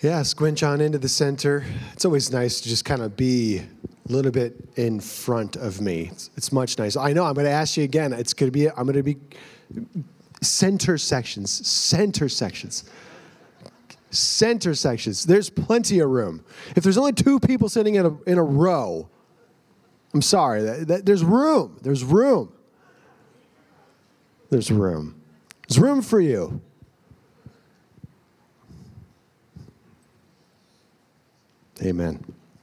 Yeah, squinch on into the center. It's always nice to just kind of be a little bit in front of me. It's much nicer. I know I'm going to ask you again. I'm going to be center sections. There's plenty of room. If there's only two people sitting in a row, I'm sorry. There's room. There's room for you. Amen.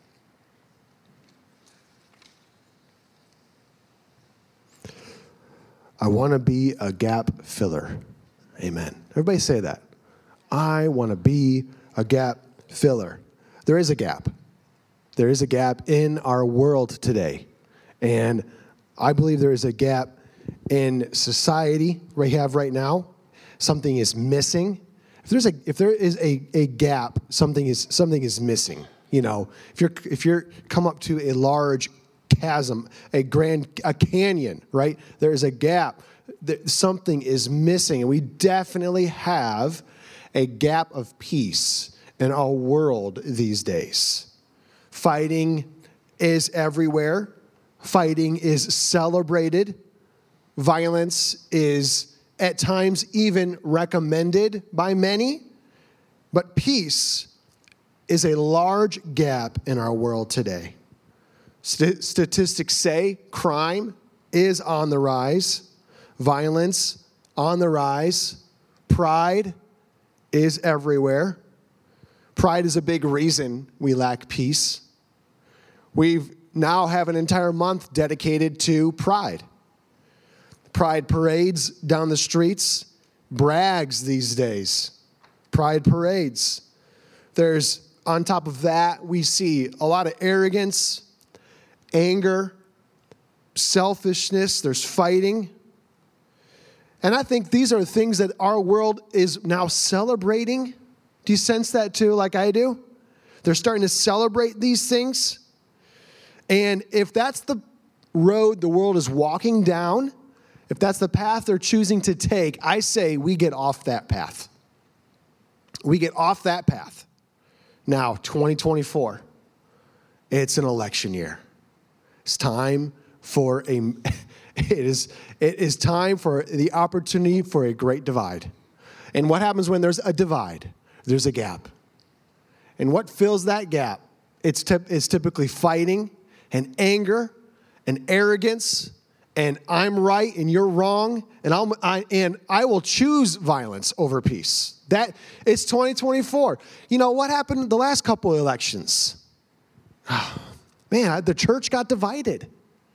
I want to be a gap filler. Amen. Everybody say that. I want to be a gap filler. There is a gap. There is a gap in our world today. And I believe there is a gap in society we have right now. Something is missing. If there is a gap, something is missing. You know, if you're come up to a large chasm, a canyon, right? There is a gap. Something is missing, and we definitely have a gap of peace in our world these days. Fighting is everywhere. Fighting is celebrated. Violence is at times even recommended by many. But peace is a large gap in our world today. Statistics say crime is on the rise. Violence on the rise. Pride is everywhere. Pride is a big reason we lack peace. We've now have an entire month dedicated to pride. Pride parades down the streets, brags these days. Pride parades. On top of that, we see a lot of arrogance, anger, selfishness. There's fighting. And I think these are things that our world is now celebrating. Do you sense that too, like I do? They're starting to celebrate these things. And if that's the road the world is walking down, if that's the path they're choosing to take, I say we get off that path. We get off that path. Now, 2024, it's an election year. It's time for it is time for the opportunity for a great divide. And what happens when there's a divide? There's a gap. And what fills that gap? It's typically fighting and anger and arrogance and I'm right and you're wrong and I will choose violence over peace. That it's 2024. You know what happened the last couple of elections? Man, the church got divided.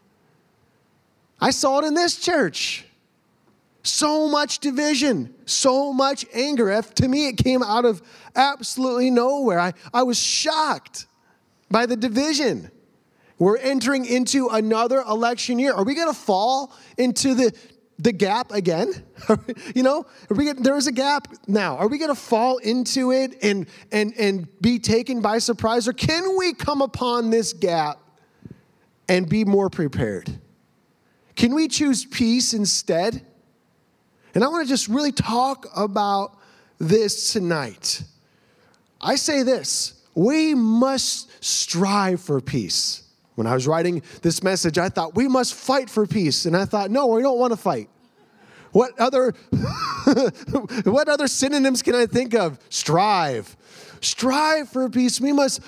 I saw it in this church. So much division, so much anger. To me, it came out of absolutely nowhere. I was shocked by the division. We're entering into another election year. Are we going to fall into the gap again? You know, there is a gap now. Are we going to fall into it and be taken by surprise? Or can we come upon this gap and be more prepared? Can we choose peace instead? And I want to just really talk about this tonight. I say this, we must strive for peace. When I was writing this message, I thought we must fight for peace. And I thought, no, we don't want to fight. What other synonyms can I think of? Strive. Strive for peace. We must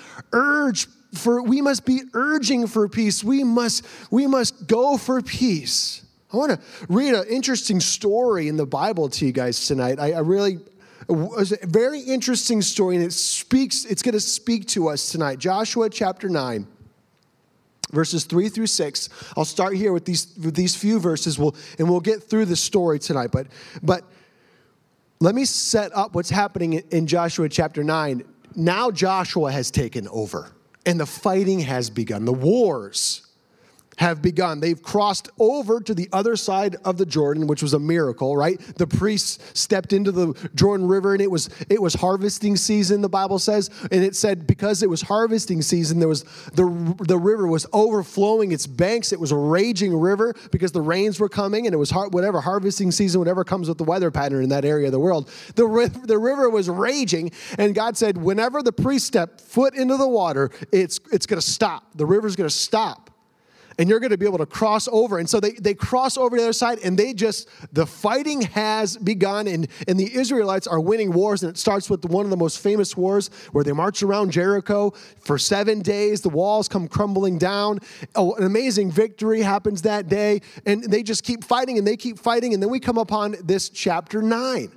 be urging for peace. We must go for peace. I want to read an interesting story in the Bible to you guys tonight. It was a very interesting story, and it's going to speak to us tonight. Joshua chapter 9. Verses 3 through 6. I'll start here with these few verses, and we'll get through the story tonight. But let me set up what's happening in Joshua chapter 9. Now Joshua has taken over, and the fighting has begun. The wars have begun. They've crossed over to the other side of the Jordan, which was a miracle, right? The priests stepped into the Jordan River, and it was harvesting season, the Bible says. And it said because it was harvesting season, there was the river was overflowing its banks. It was a raging river because the rains were coming, and it was whatever harvesting season, whatever comes with the weather pattern in that area of the world. The river was raging, and God said, whenever the priests step foot into the water, it's going to stop. The river's going to stop. And you're going to be able to cross over. And so they cross over to the other side, and the fighting has begun, and the Israelites are winning wars. And it starts with one of the most famous wars where they march around Jericho for 7 days. The walls come crumbling down. An amazing victory happens that day. And they just keep fighting, and they keep fighting. And then we come upon this chapter 9.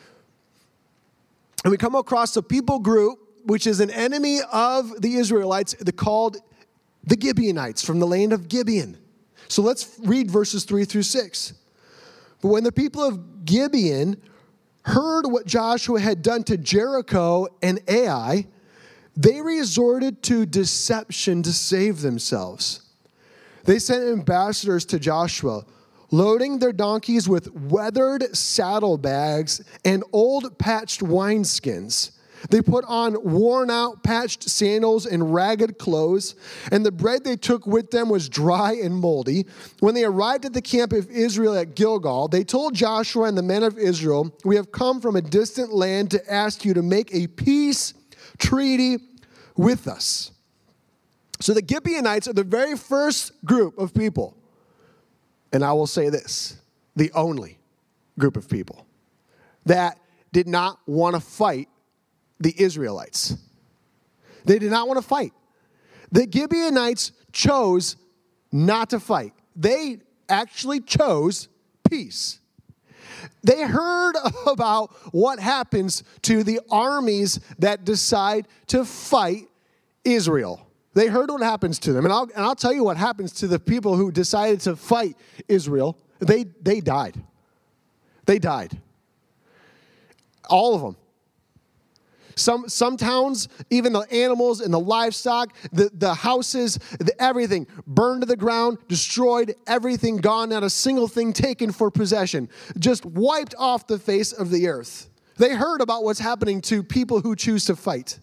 And we come across a people group, which is an enemy of the Israelites, called the Gibeonites, from the land of Gibeon. So let's read verses 3 through 6. But when the people of Gibeon heard what Joshua had done to Jericho and Ai, they resorted to deception to save themselves. They sent ambassadors to Joshua, loading their donkeys with weathered saddlebags and old patched wineskins. They put on worn-out, patched sandals and ragged clothes, and the bread they took with them was dry and moldy. When they arrived at the camp of Israel at Gilgal, they told Joshua and the men of Israel, "We have come from a distant land to ask you to make a peace treaty with us." So the Gibeonites are the very first group of people, and I will say this, the only group of people that did not want to fight the Israelites. They did not want to fight. The Gibeonites chose not to fight. They actually chose peace. They heard about what happens to the armies that decide to fight Israel. They heard what happens to them. And I'll tell you what happens to the people who decided to fight Israel. They died. They died. All of them. Some towns, even the animals and the livestock, the houses, everything burned to the ground, destroyed, everything gone, not a single thing taken for possession, just wiped off the face of the earth. They heard about what's happening to people who choose to fight.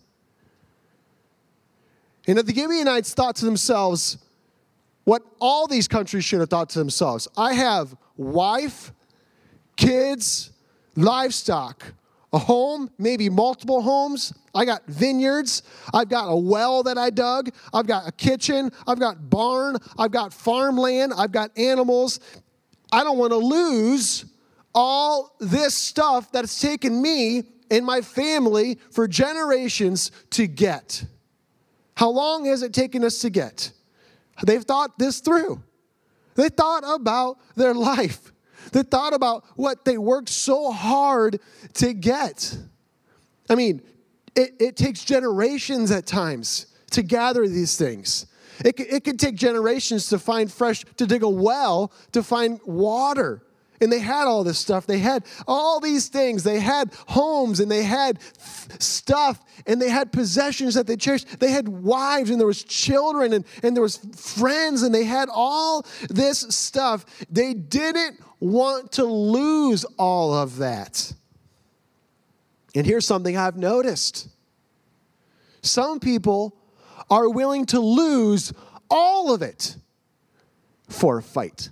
And the Gibeonites thought to themselves what all these countries should have thought to themselves. I have wife, kids, livestock, a home, maybe multiple homes. I got vineyards. I've got a well that I dug. I've got a kitchen. I've got barn. I've got farmland. I've got animals. I don't want to lose all this stuff that's taken me and my family for generations to get. How long has it taken us to get? They've thought this through. They thought about their life. They thought about what they worked so hard to get. I mean, it takes generations at times to gather these things. It could take generations to dig a well, to find water. And they had all this stuff. They had all these things. They had homes, and they had stuff, and they had possessions that they cherished. They had wives, and there was children, and there was friends, and they had all this stuff. They didn't want to lose all of that. And here's something I've noticed. Some people are willing to lose all of it for a fight.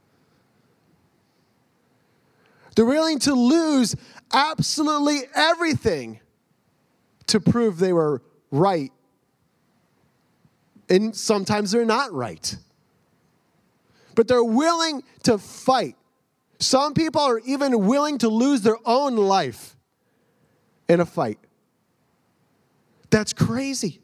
They're willing to lose absolutely everything to prove they were right. And sometimes they're not right. But they're willing to fight. Some people are even willing to lose their own life in a fight. That's crazy.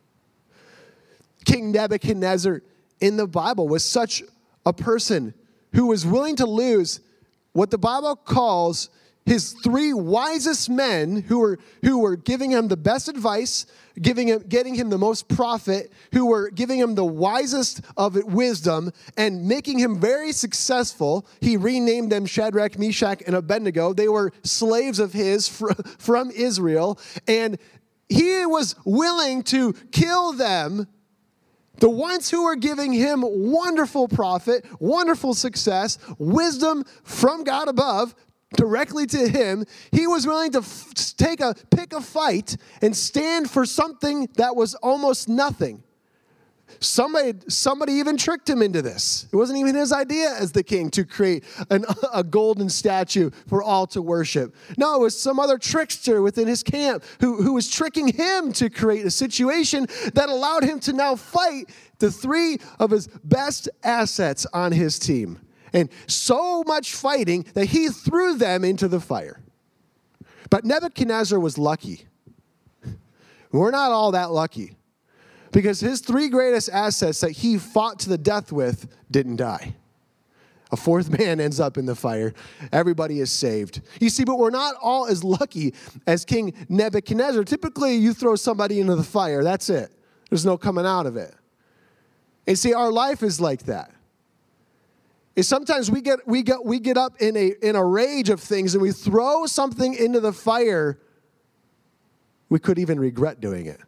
King Nebuchadnezzar in the Bible was such a person who was willing to lose what the Bible calls his 3 wisest men who were giving him the best advice, getting him the most profit, who were giving him the wisest of wisdom, and making him very successful. He renamed them Shadrach, Meshach, and Abednego. They were slaves of his from Israel, and he was willing to kill them The ones who were giving him wonderful profit, wonderful success, wisdom from God above, directly to him, he was willing to pick a fight and stand for something that was almost nothing. Somebody even tricked him into this. It wasn't even his idea as the king to create a golden statue for all to worship. No, it was some other trickster within his camp who was tricking him to create a situation that allowed him to now fight the three of his best assets on his team. And so much fighting that he threw them into the fire. But Nebuchadnezzar was lucky. We're not all that lucky. Because his three greatest assets that he fought to the death with didn't die. A fourth man ends up in the fire. Everybody is saved. You see, but we're not all as lucky as King Nebuchadnezzar. Typically, you throw somebody into the fire. That's it. There's no coming out of it. And see, our life is like that. And sometimes we get up in a rage of things and we throw something into the fire. We could even regret doing it.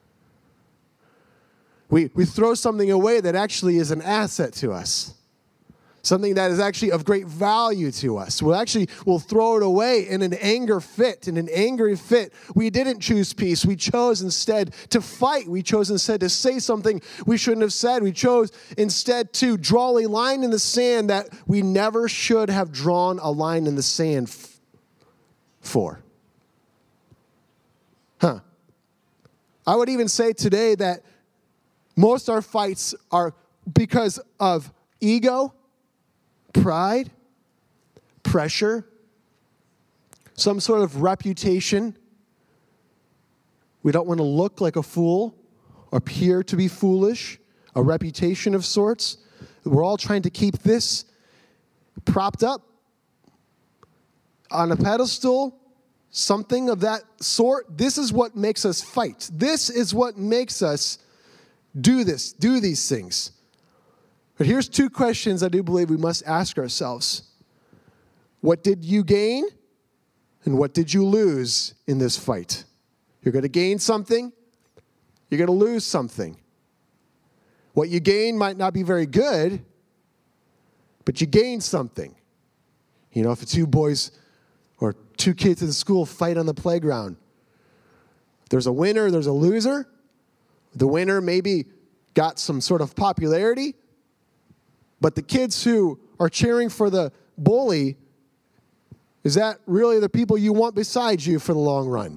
We throw something away that actually is an asset to us. Something that is actually of great value to us. We'll throw it away in an angry fit. We didn't choose peace. We chose instead to fight. We chose instead to say something we shouldn't have said. We chose instead to draw a line in the sand that we never should have drawn a line in the sand for. I would even say today that most of our fights are because of ego, pride, pressure, some sort of reputation. We don't want to look like a fool or appear to be foolish, a reputation of sorts. We're all trying to keep this propped up on a pedestal, something of that sort. This is what makes us fight. This is what makes us do these things. But here's two questions I do believe we must ask ourselves. What did you gain? And what did you lose in this fight? You're going to gain something. You're going to lose something. What you gain might not be very good, but you gain something. You know, if two boys or two kids in school fight on the playground, there's a winner, there's a loser. The winner maybe got some sort of popularity, but the kids who are cheering for the bully, is that really the people you want beside you for the long run?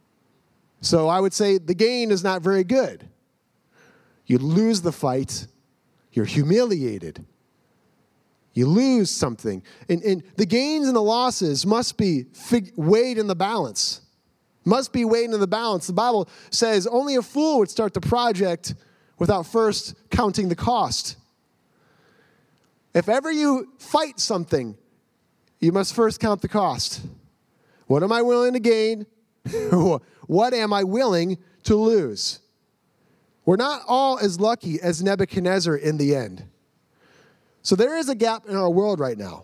So I would say the gain is not very good. You lose the fight, you're humiliated. You lose something. And the gains and the losses must be weighed in the balance. Must be weighed in the balance. The Bible says only a fool would start the project without first counting the cost. If ever you fight something, you must first count the cost. What am I willing to gain? What am I willing to lose? We're not all as lucky as Nebuchadnezzar in the end. So there is a gap in our world right now.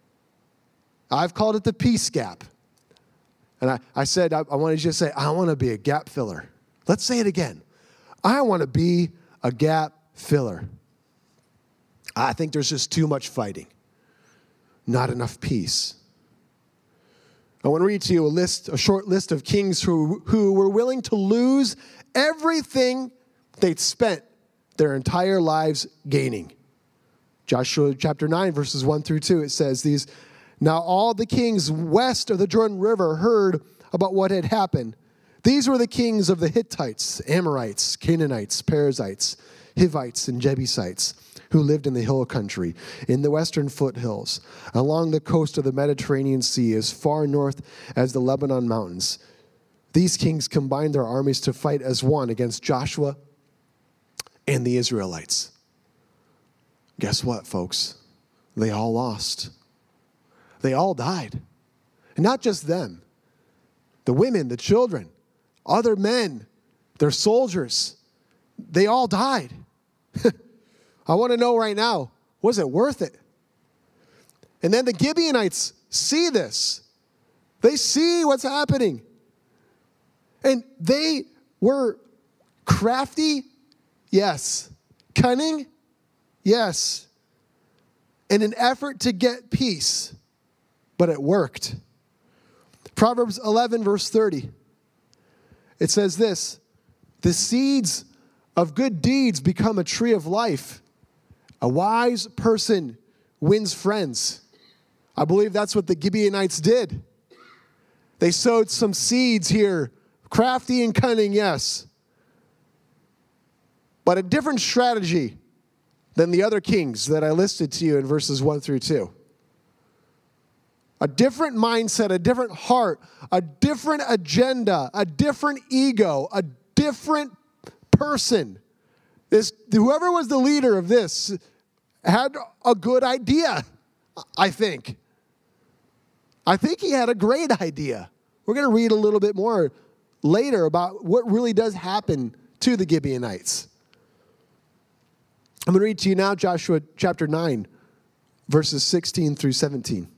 I've called it the peace gap. And I said, I want to just say, I want to be a gap filler. Let's say it again. I want to be a gap filler. I think there's just too much fighting. Not enough peace. I want to read to you a short list of kings who were willing to lose everything they'd spent their entire lives gaining. Joshua chapter 9, verses 1 through 2, it says these, "Now all the kings west of the Jordan River heard about what had happened. These were the kings of the Hittites, Amorites, Canaanites, Perizzites, Hivites, and Jebusites, who lived in the hill country, in the western foothills, along the coast of the Mediterranean Sea, as far north as the Lebanon mountains. These kings combined their armies to fight as one against Joshua and the Israelites." Guess what, folks? They all lost. They all died. And not just them. The women, the children, other men, their soldiers, they all died. I want to know right now, was it worth it? And then the Gibeonites see this. They see what's happening. And they were crafty, yes, Cunning? Yes. In an effort to get peace, but it worked. Proverbs 11, verse 30. It says this, the seeds of good deeds become a tree of life. A wise person wins friends. I believe that's what the Gibeonites did. They sowed some seeds here, crafty and cunning, yes, but a different strategy than the other kings that I listed to you in verses 1 through 2. A different mindset, a different heart, a different agenda, a different ego, a different person. Whoever was the leader of this had a good idea, I think. I think he had a great idea. We're going to read a little bit more later about what really does happen to the Gibeonites. I'm going to read to you now Joshua chapter 9, verses 16 through 17.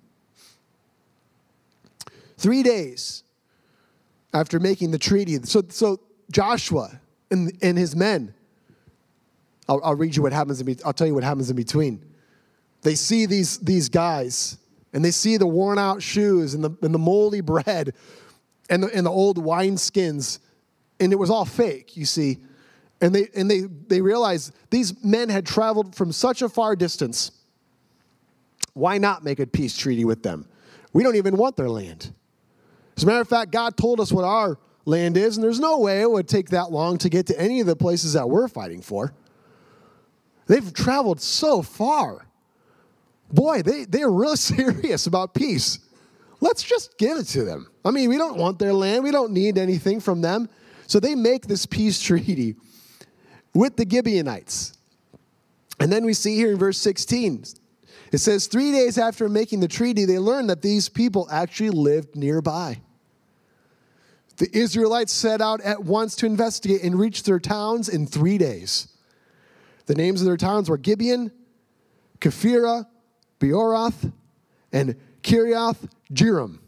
3 days after making the treaty, so Joshua and his men, I'll read you what happens. I'll tell you what happens in between. They see these guys, and they see the worn out shoes and the moldy bread and the old wineskins, and it was all fake, you see. And they realize these men had traveled from such a far distance. Why not make a peace treaty with them? We don't even want their land. As a matter of fact, God told us what our land is, and there's no way it would take that long to get to any of the places that we're fighting for. They've traveled so far. Boy, they're real serious about peace. Let's just give it to them. I mean, we don't want their land. We don't need anything from them. So they make this peace treaty with the Gibeonites. And then we see here in verse 16, it says, 3 days after making the treaty, they learned that these people actually lived nearby. The Israelites set out at once to investigate and reached their towns in 3 days. The names of their towns were Gibeon, Kephirah, Beeroth, and Kiriath Jearim.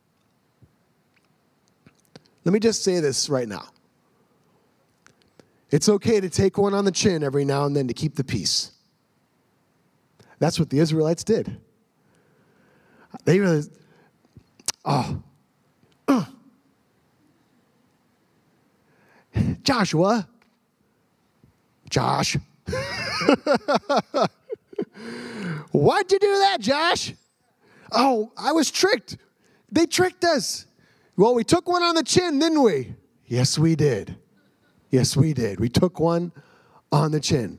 Let me just say this right now. It's okay to take one on the chin every now and then to keep the peace. That's what the Israelites did. They realized, Joshua, Josh. Why'd you do that, Josh? Oh, I was tricked. They tricked us. Well, we took one on the chin, didn't we? Yes, we did. Yes, we did. We took one on the chin.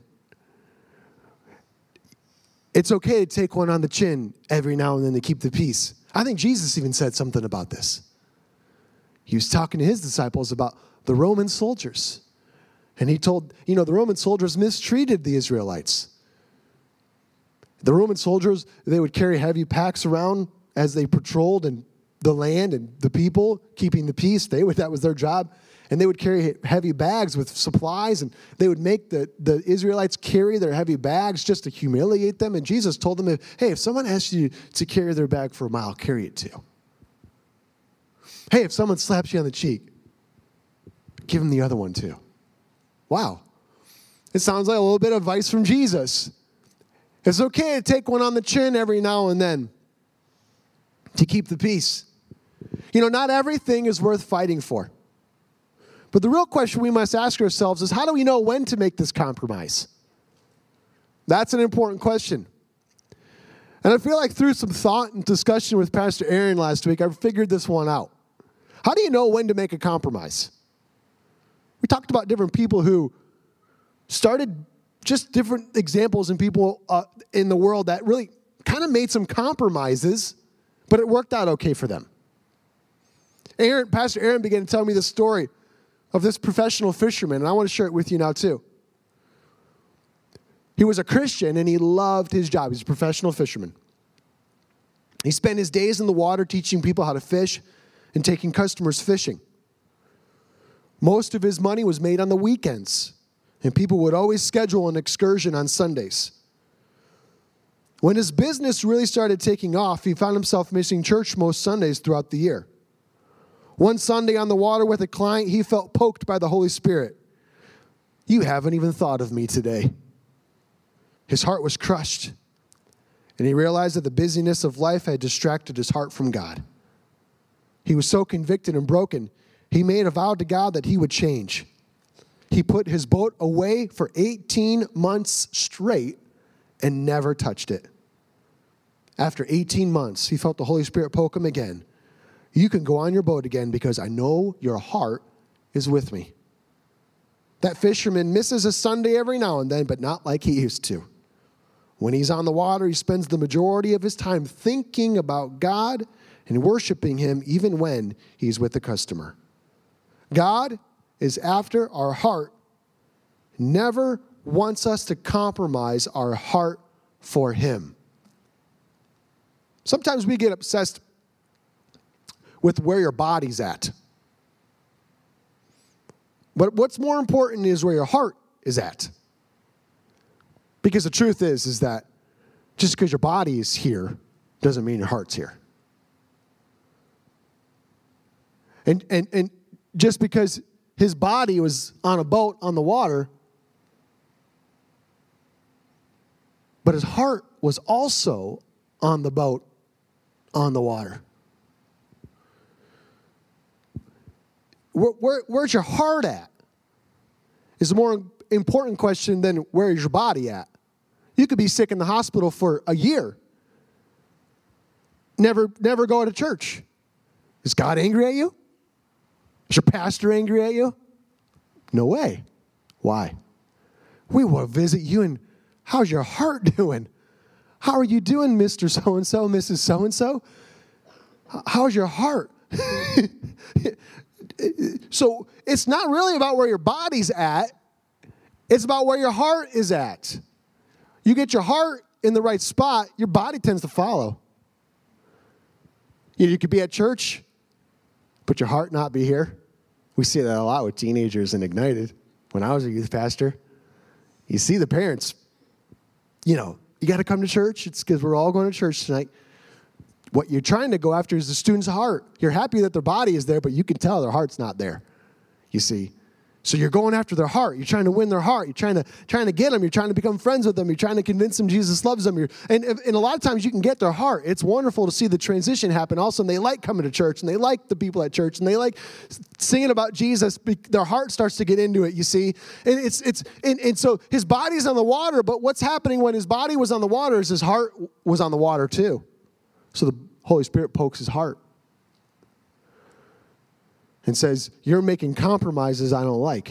It's okay to take one on the chin every now and then to keep the peace. I think Jesus even said something about this. He was talking to his disciples about the Roman soldiers. And he told, the Roman soldiers mistreated the Israelites. The Roman soldiers, they would carry heavy packs around as they patrolled and the land and the people, keeping the peace. That was their job. And they would carry heavy bags with supplies, and they would make the Israelites carry their heavy bags just to humiliate them. And Jesus told them, hey, if someone asks you to carry their bag for a mile, carry it too. Hey, if someone slaps you on the cheek, give them the other one too. Wow. It sounds like a little bit of advice from Jesus. It's okay to take one on the chin every now and then to keep the peace. Not everything is worth fighting for. But the real question we must ask ourselves is, how do we know when to make this compromise? That's an important question. And I feel like through some thought and discussion with Pastor Aaron last week, I figured this one out. How do you know when to make a compromise? We talked about different people who started just different examples in people in the world that really kind of made some compromises, but it worked out okay for them. Pastor Aaron began to tell me the story of this professional fisherman, and I want to share it with you now too. He was a Christian, and he loved his job. He's a professional fisherman. He spent his days in the water teaching people how to fish and taking customers fishing. Most of his money was made on the weekends, and people would always schedule an excursion on Sundays. When his business really started taking off, he found himself missing church most Sundays throughout the year. One Sunday on the water with a client, he felt poked by the Holy Spirit. You haven't even thought of me today. His heart was crushed, and he realized that the busyness of life had distracted his heart from God. He was so convicted and broken, he made a vow to God that he would change. He put his boat away for 18 months straight and never touched it. After 18 months, he felt the Holy Spirit poke him again. You can go on your boat again because I know your heart is with me. That fisherman misses a Sunday every now and then, but not like he used to. When he's on the water, he spends the majority of his time thinking about God and worshiping him even when he's with the customer. God is after our heart, never wants us to compromise our heart for him. Sometimes we get obsessed with where your body's at. But what's more important is where your heart is at. Because the truth is that just because your body is here doesn't mean your heart's here. And just because his body was on a boat on the water, but his heart was also on the boat on the water. Where's your heart at is a more important question than where is your body at. You could be sick in the hospital for a year. Never go to church. Is God angry at you? Is your pastor angry at you? No way. Why? We want to visit you and how's your heart doing? How are you doing, Mr. So-and-so, Mrs. So-and-so? How's your heart? So it's not really about where your body's at. It's about where your heart is at. You get your heart in the right spot, your body tends to follow. You could be at church, but your heart not be here. We see that a lot with teenagers in Ignited. When I was a youth pastor, you see the parents, you got to come to church. It's because we're all going to church tonight. What you're trying to go after is the student's heart. You're happy that their body is there, but you can tell their heart's not there, you see. So you're going after their heart. You're trying to win their heart. You're trying to get them. You're trying to become friends with them. You're trying to convince them Jesus loves them. And a lot of times you can get their heart. It's wonderful to see the transition happen. Also, they like coming to church, and they like the people at church, and they like singing about Jesus. Their heart starts to get into it, you see. And so his body's on the water, but what's happening when his body was on the water is his heart was on the water too. So the Holy Spirit pokes his heart and says, you're making compromises I don't like.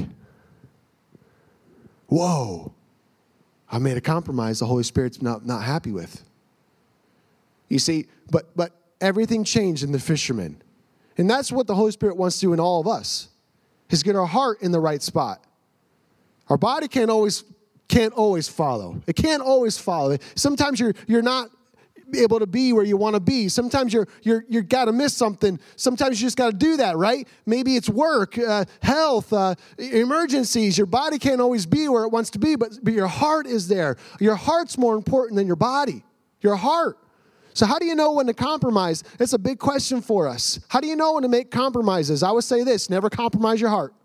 Whoa. I made a compromise the Holy Spirit's not happy with. You see, but everything changed in the fisherman. And that's what the Holy Spirit wants to do in all of us, is get our heart in the right spot. Our body can't always follow. It can't always follow. Sometimes you're not able to be where you want to be. Sometimes you're got to miss something. Sometimes you just got to do that, right? Maybe it's work, health, emergencies. Your body can't always be where it wants to be, but your heart is there. Your heart's more important than your body. Your heart. So how do you know when to compromise? It's a big question for us. How do you know when to make compromises? I would say this: never compromise your heart.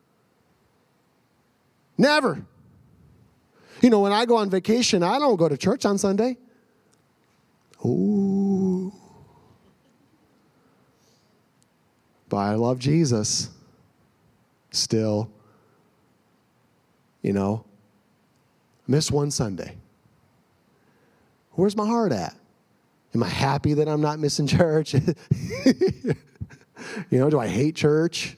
Never. When I go on vacation, I don't go to church on Sunday. Ooh. But I love Jesus still. Miss one Sunday. Where's my heart at? Am I happy that I'm not missing church? Do I hate church?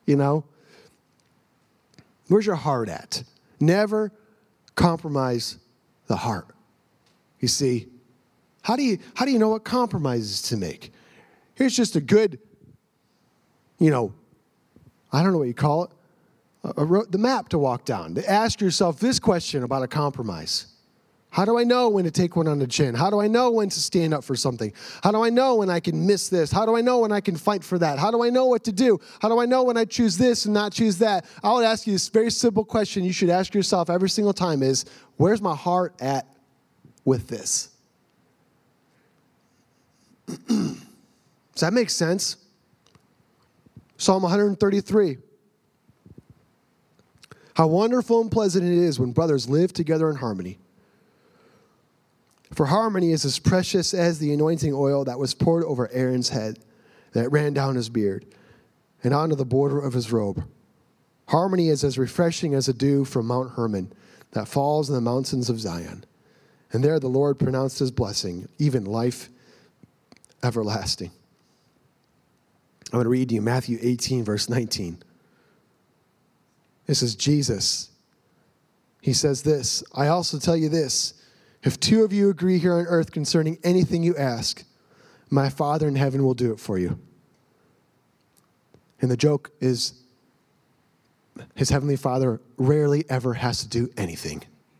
Where's your heart at? Never compromise the heart. You see, how do you know what compromises to make? Here's just a good, I don't know what you call it, the map to walk down. To ask yourself this question about a compromise. How do I know when to take one on the chin? How do I know when to stand up for something? How do I know when I can miss this? How do I know when I can fight for that? How do I know what to do? How do I know when I choose this and not choose that? I would ask you this very simple question you should ask yourself every single time is, where's my heart at with this? Does that make sense? Psalm 133. How wonderful and pleasant it is when brothers live together in harmony. For harmony is as precious as the anointing oil that was poured over Aaron's head, that ran down his beard, and onto the border of his robe. Harmony is as refreshing as a dew from Mount Hermon that falls in the mountains of Zion. And there the Lord pronounced his blessing, even life everlasting. I'm going to read to you Matthew 18, verse 19. This is Jesus. He says this, I also tell you this, if two of you agree here on earth concerning anything you ask, my Father in heaven will do it for you. And the joke is, his heavenly Father rarely ever has to do anything.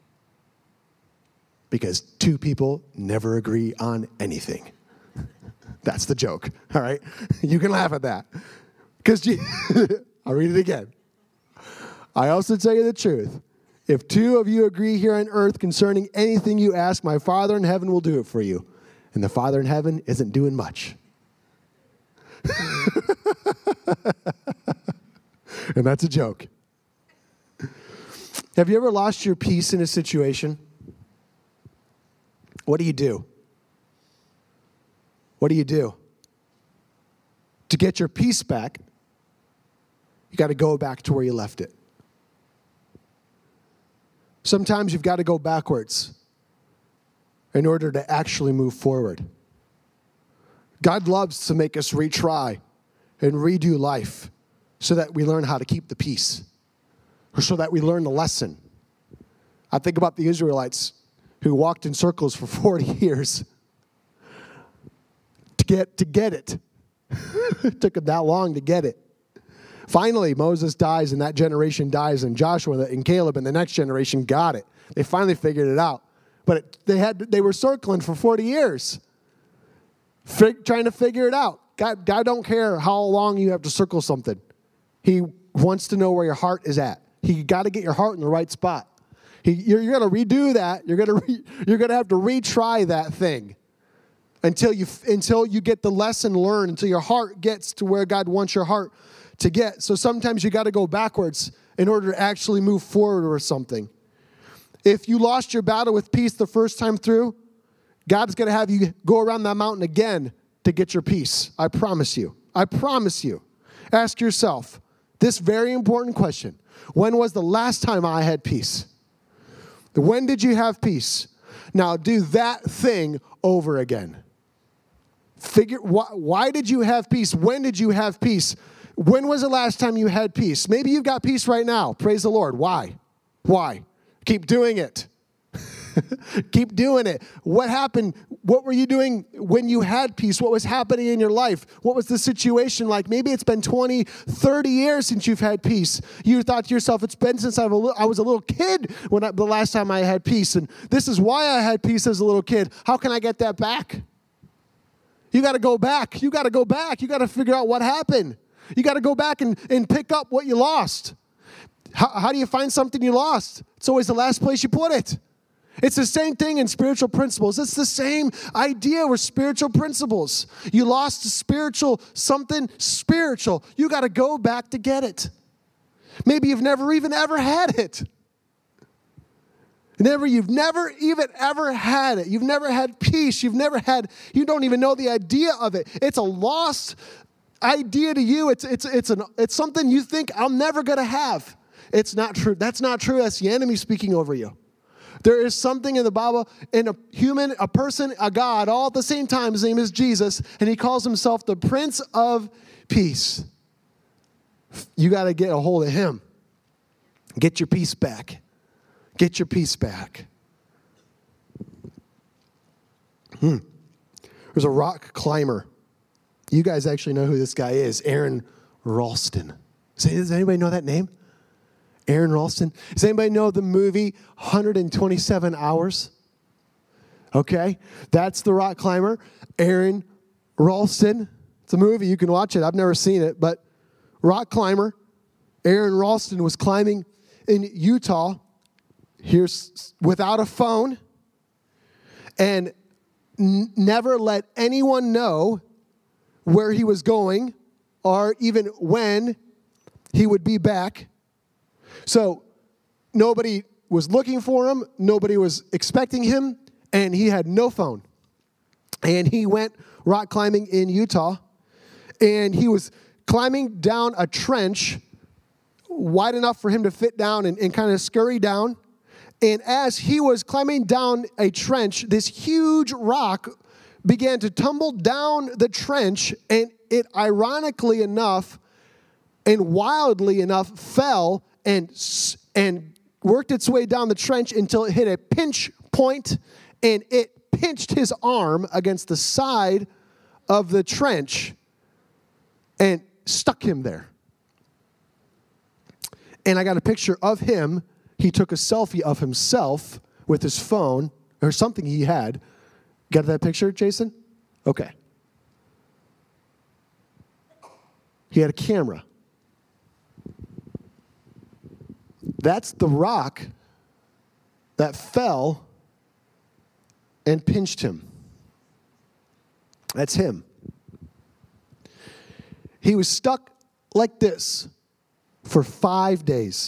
Because two people never agree on anything. That's the joke, all right? You can laugh at that. Because I'll read it again. I also tell you the truth. If two of you agree here on earth concerning anything you ask, my Father in heaven will do it for you. And the Father in heaven isn't doing much. And that's a joke. Have you ever lost your peace in a situation? What do you do? What do you do? To get your peace back, you got to go back to where you left it. Sometimes you've got to go backwards in order to actually move forward. God loves to make us retry and redo life so that we learn how to keep the peace, or so that we learn the lesson. I think about the Israelites who walked in circles for 40 years to get it. It took them that long to get it. Finally, Moses dies, and that generation dies, and Joshua and Caleb and the next generation got it. They finally figured it out. But they were circling for 40 years, trying to figure it out. God don't care how long you have to circle something. He wants to know where your heart is at. You got to get your heart in the right spot. You're going to redo that. You're going to have to retry that thing until you get the lesson learned, until your heart gets to where God wants your heart to get. So sometimes you got to go backwards in order to actually move forward with something. If you lost your battle with peace the first time through, God's going to have you go around that mountain again to get your peace. I promise you. I promise you. Ask yourself this very important question. When was the last time I had peace? When did you have peace? Now do that thing over again. Why did you have peace? When did you have peace? When was the last time you had peace? Maybe you've got peace right now. Praise the Lord. Why? Why? Keep doing it. Keep doing it. What happened? What were you doing when you had peace? What was happening in your life? What was the situation like? Maybe it's been 20, 30 years since you've had peace. You thought to yourself, it's been since I was a little kid the last time I had peace. And this is why I had peace as a little kid. How can I get that back? You got to go back. You got to go back. You got to figure out what happened. You got to go back and pick up what you lost. How do you find something you lost? It's always the last place you put it. It's the same thing in spiritual principles. It's the same idea with spiritual principles. You lost something spiritual. You got to go back to get it. Maybe you've never even ever had it. You've never even ever had it. You've never had peace. You don't even know the idea of it. It's a lost idea to you. It's something you think I'm never going to have. It's not true. That's not true. That's the enemy speaking over you. There is something in the Bible, in a human, a person, a God, all at the same time. His name is Jesus, and he calls himself the Prince of Peace. You got to get a hold of him. Get your peace back. Get your peace back. There's a rock climber. You guys actually know who this guy is, Aron Ralston. Does anybody know that name? Aron Ralston. Does anybody know the movie 127 Hours? Okay, that's the rock climber, Aron Ralston. It's a movie. You can watch it. I've never seen it, but rock climber Aron Ralston was climbing in Utah. Here's without a phone, and never let anyone know where he was going or even when he would be back. So nobody was looking for him. Nobody was expecting him. and he had no phone. And he went rock climbing in Utah, and he was climbing down a trench wide enough for him to fit down and kind of scurry down. And as he was climbing down a trench, this huge rock began to tumble down the trench, and it ironically enough and wildly enough fell and worked its way down the trench until it hit a pinch point, and it pinched his arm against the side of the trench and stuck him there. And I got a picture of him. He took a selfie of himself with his phone or something he had. Got that picture, Jason? Okay. He had a camera. That's the rock that fell and pinched him. That's him. He was stuck like this for 5 days.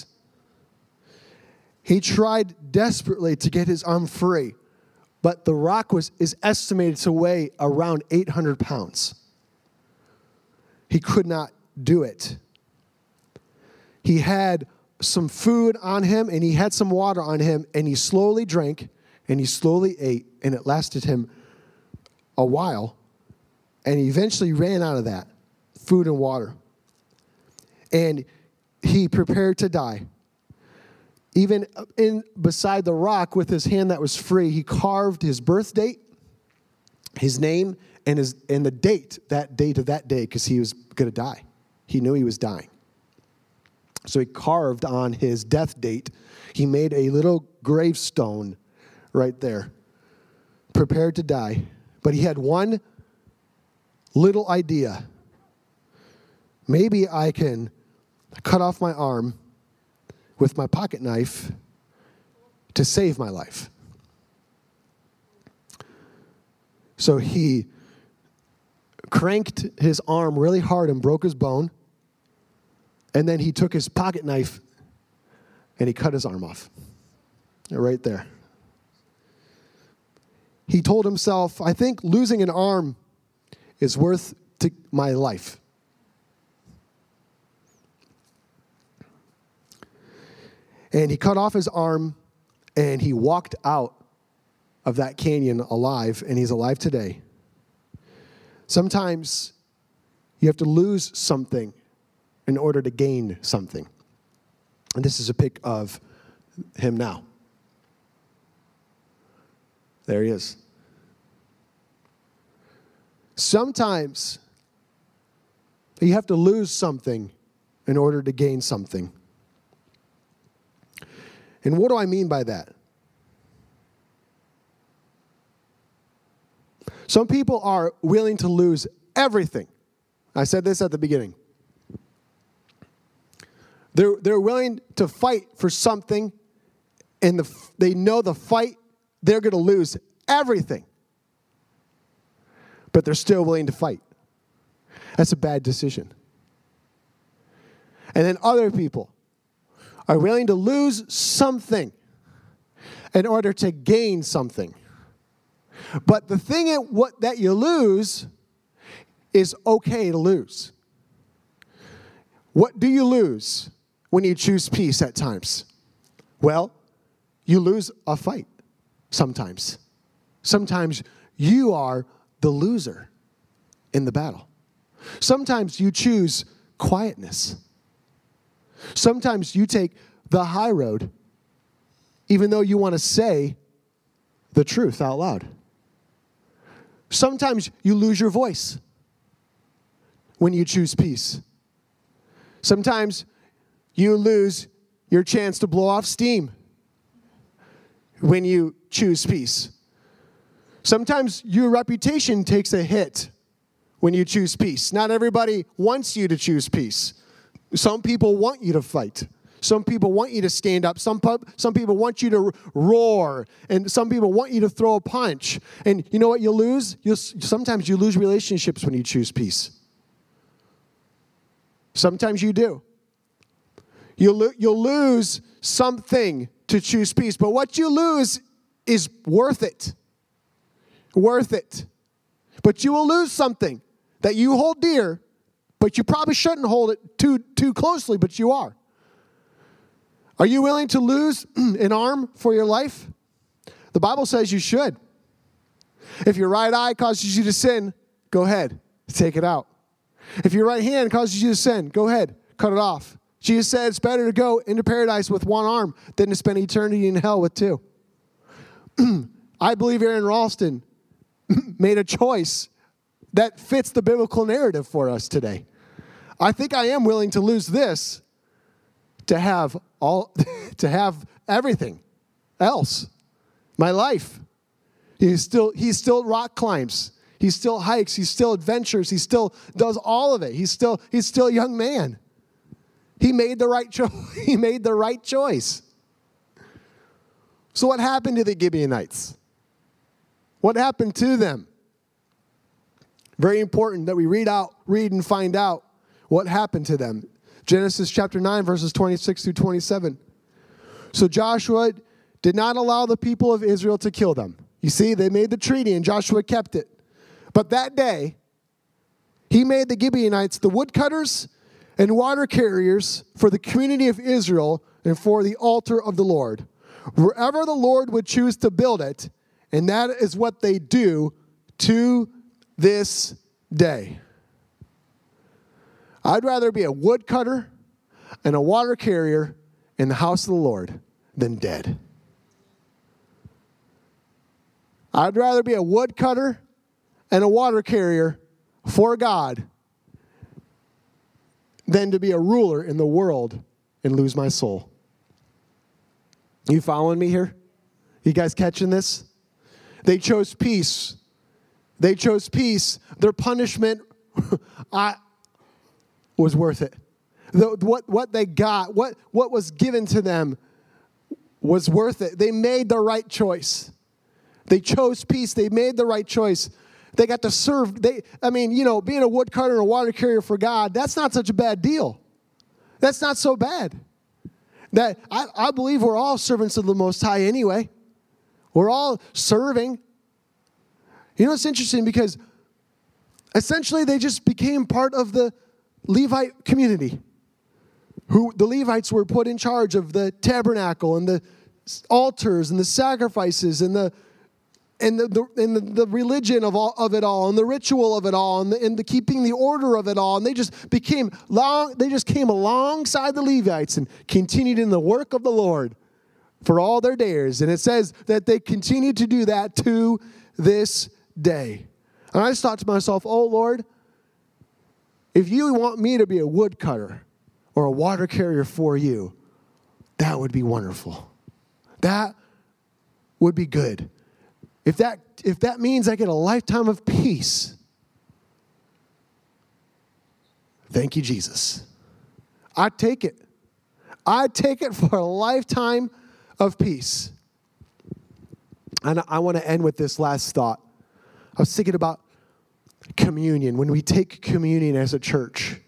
He tried desperately to get his arm free, but the rock is estimated to weigh around 800 pounds. He could not do it. He had some food on him, and he had some water on him, and he slowly drank, and he slowly ate, and it lasted him a while, and he eventually ran out of that food and water. And he prepared to die. Even beside the rock with his hand that was free, he carved his birth date, his name, and the date of that day, because he was going to die. He knew he was dying. So he carved on his death date. He made a little gravestone right there, prepared to die. But he had one little idea. Maybe I can cut off my arm with my pocket knife to save my life. So he cranked his arm really hard and broke his bone. And then he took his pocket knife and he cut his arm off. Right there. He told himself, I think losing an arm is worth my life. And he cut off his arm, and he walked out of that canyon alive, and he's alive today. Sometimes you have to lose something in order to gain something. And this is a pic of him now. There he is. Sometimes you have to lose something in order to gain something. And what do I mean by that? Some people are willing to lose everything. I said this at the beginning. They're willing to fight for something, and they know the fight, they're going to lose everything. But they're still willing to fight. That's a bad decision. And then other people are willing to lose something in order to gain something. But the thing that you lose is okay to lose. What do you lose when you choose peace at times? Well, you lose a fight sometimes. Sometimes you are the loser in the battle. Sometimes you choose quietness. Sometimes you take the high road, even though you want to say the truth out loud. Sometimes you lose your voice when you choose peace. Sometimes you lose your chance to blow off steam when you choose peace. Sometimes your reputation takes a hit when you choose peace. Not everybody wants you to choose peace. Some people want you to fight. Some people want you to stand up. Some people want you to roar. And some people want you to throw a punch. And you know what you lose? Sometimes you lose relationships when you choose peace. Sometimes you do. You'll lose something to choose peace. But what you lose is worth it Worth it. But you will lose something that you hold dear, but you probably shouldn't hold it too closely, but you are. Are you willing to lose an arm for your life? The Bible says you should. If your right eye causes you to sin, go ahead, take it out. If your right hand causes you to sin, go ahead, cut it off. Jesus said it's better to go into paradise with one arm than to spend eternity in hell with two. I believe Aaron Ralston made a choice that fits the biblical narrative for us today. I think I am willing to lose this to have everything else. My life. He still rock climbs. He still hikes. He still adventures. He still does all of it. He's still a young man. He made the right choice. He made the right choice. So what happened to the Gibeonites? What happened to them? Very important that we read and find out what happened to them. Genesis chapter 9, verses 26 through 27. So Joshua did not allow the people of Israel to kill them. You see, they made the treaty and Joshua kept it. But that day, he made the Gibeonites the woodcutters and water carriers for the community of Israel and for the altar of the Lord, wherever the Lord would choose to build it, and that is what they do to this day. I'd rather be a woodcutter and a water carrier in the house of the Lord than dead. I'd rather be a woodcutter and a water carrier for God than to be a ruler in the world and lose my soul. You following me here? You guys catching this? They chose peace. They chose peace. Their punishment was worth it. What they got, what was given to them was worth it. They made the right choice. They chose peace. They made the right choice. They got to serve. Being a woodcutter and a water carrier for God, that's not such a bad deal. That's not so bad. That I believe we're all servants of the Most High anyway. We're all serving. You know, it's interesting because essentially they just became part of the Levite community. The Levites were put in charge of the tabernacle and the altars and the sacrifices and the religion of it all and the ritual of it all and the keeping the order of it all. And they just came alongside the Levites and continued in the work of the Lord for all their days. And it says that they continue to do that to this day. And I just thought to myself, oh Lord, if you want me to be a woodcutter or a water carrier for you, that would be wonderful. That would be good. If that means I get a lifetime of peace, thank you, Jesus. I'd take it. I'd take it for a lifetime of peace. And I want to end with this last thought. I was thinking about communion. When we take communion as a church,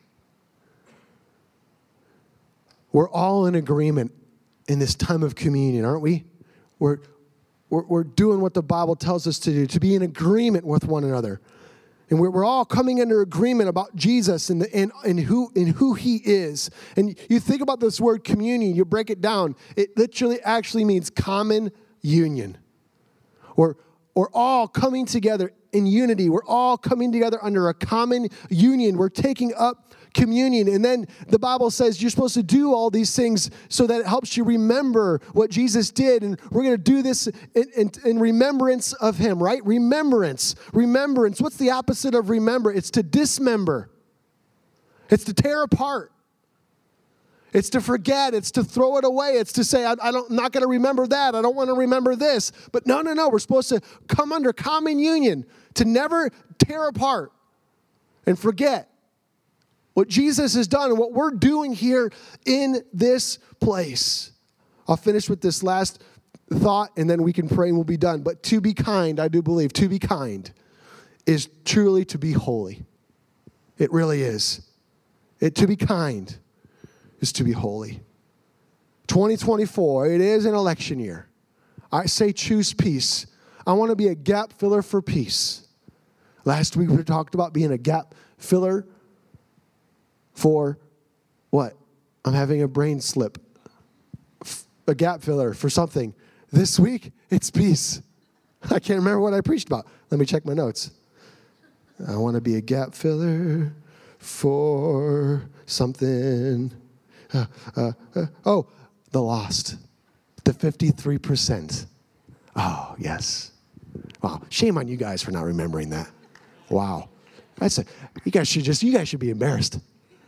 we're all in agreement in this time of communion, aren't we? We're doing what the Bible tells us to do, to be in agreement with one another. And we're all coming into agreement about Jesus and who he is. And you think about this word communion, you break it down. It literally actually means common union. We're all coming together in unity. We're all coming together under a common union. We're taking up communion. And then the Bible says you're supposed to do all these things so that it helps you remember what Jesus did. And we're going to do this in remembrance of him, right? Remembrance. Remembrance. What's the opposite of remember? It's to dismember. It's to tear apart. It's to forget. It's to throw it away. It's to say, I'm not going to remember that. I don't want to remember this. But no. We're supposed to come under common union, to never tear apart and forget what Jesus has done and what we're doing here in this place. I'll finish with this last thought, and then we can pray and we'll be done. But to be kind, I do believe, to be kind is truly to be holy. It really is. To be kind is to be holy. 2024, it is an election year. I say choose peace. I want to be a gap filler for peace. Last week we talked about being a gap filler for what? I'm having a brain slip. A gap filler for something. This week, it's peace. I can't remember what I preached about. Let me check my notes. I want to be a gap filler for something. The lost. The 53%. Oh, yes. Wow. Shame on you guys for not remembering that. Wow. You guys should be embarrassed.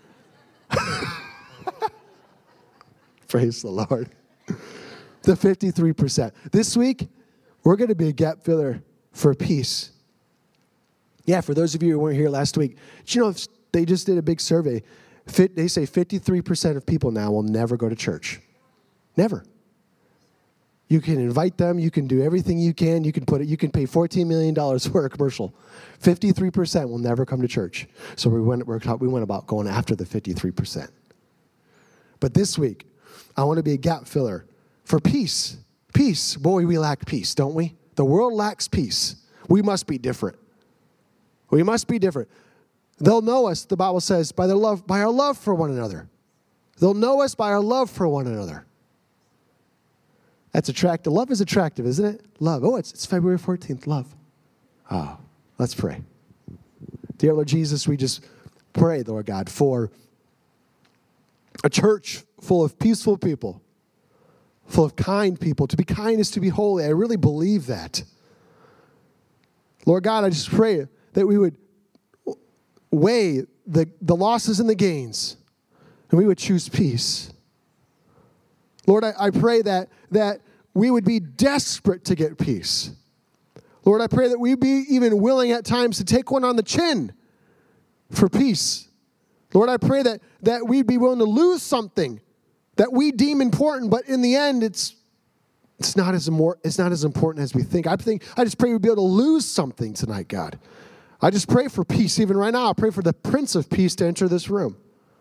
Praise the Lord. The 53%. This week, we're going to be a gap filler for peace. Yeah, for those of you who weren't here last week, did you know they just did a big survey? They say 53% of people now will never go to church. Never. You can invite them. You can do everything you can. You can pay $14 million for a commercial. 53% will never come to church. So we went about going after the 53%. But this week, I want to be a gap filler for peace. Peace. Boy, we lack peace, don't we? The world lacks peace. We must be different. We must be different. They'll know us, the Bible says, by our love for one another. They'll know us by our love for one another. That's attractive. Love is attractive, isn't it? Love. Oh, it's February 14th. Love. Oh, let's pray. Dear Lord Jesus, we just pray, Lord God, for a church full of peaceful people, full of kind people. To be kind is to be holy. I really believe that. Lord God, I just pray that we would weigh the losses and the gains, and we would choose peace. Lord, I pray that we would be desperate to get peace. Lord, I pray that we'd be even willing at times to take one on the chin for peace. Lord, I pray that we'd be willing to lose something that we deem important, but in the end, it's not as important as we think. I just pray we'd be able to lose something tonight, God. I just pray for peace even right now. I pray for the Prince of Peace to enter this room.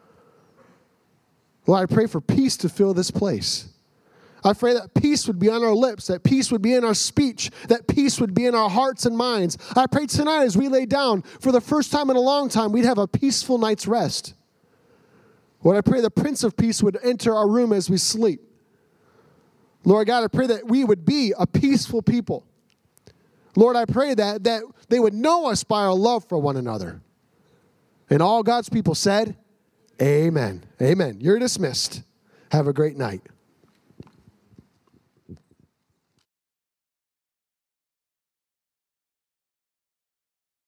Lord, I pray for peace to fill this place. I pray that peace would be on our lips, that peace would be in our speech, that peace would be in our hearts and minds. I pray tonight as we lay down, for the first time in a long time, we'd have a peaceful night's rest. Lord, I pray the Prince of Peace would enter our room as we sleep. Lord God, I pray that we would be a peaceful people. Lord, I pray that they would know us by our love for one another. And all God's people said, amen. Amen. You're dismissed. Have a great night.